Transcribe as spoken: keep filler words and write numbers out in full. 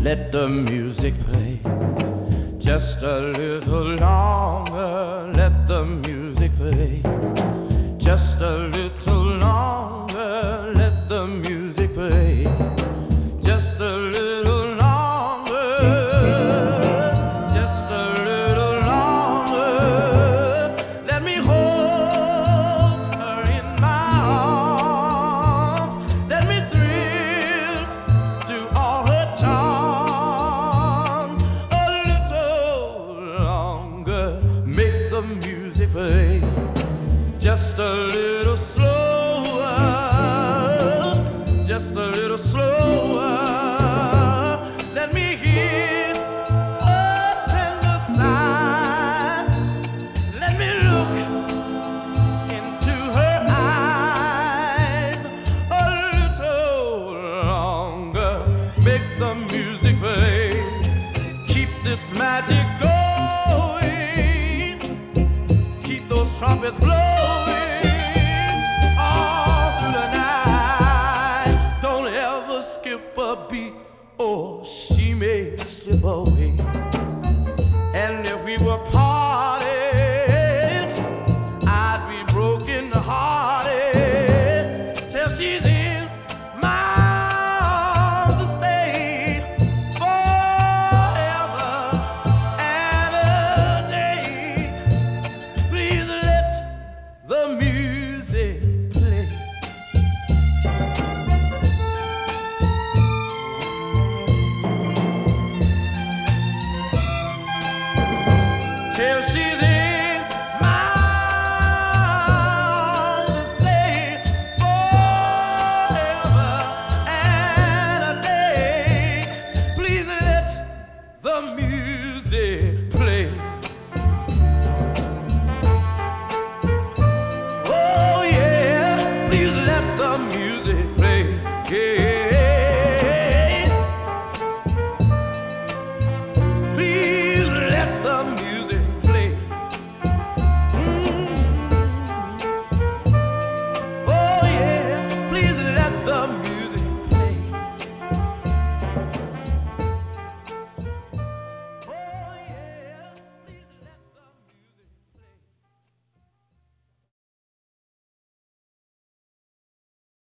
let the music play. Just a little longer, let the music play. Just a little longer, let the music play. Just a little longer, just a little longer. Let me hold her in my arms. Let me thrill to all her charms. A little longer, make the music play. Just a little slower, just a little slower. Let me hear her tender sighs. Let me look into her eyes. A little longer, make the music play. Keep this magic going. Keep those trumpets blowing. Skip a beat or she may slip away. And if we were parted, I'd be broken hearted till she's in my arms to stay forever and a day. Please let the music play. Till she's in my arms to stay forever and a day. Please let the music play. Oh yeah, please let the music